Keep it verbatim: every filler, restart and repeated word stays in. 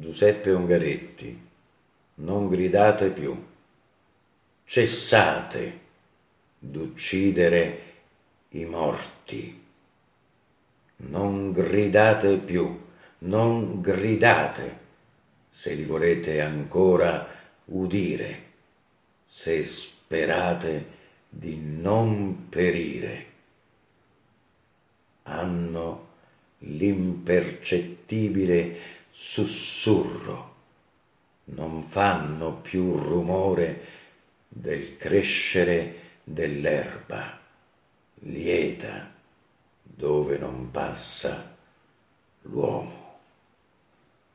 Giuseppe Ungaretti, non gridate più, cessate d'uccidere i morti, non gridate più, non gridate se li volete ancora udire, se sperate di non perire. Hanno l'impercettibile sussurro, non fanno più rumore del crescere dell'erba lieta dove non passa l'uomo.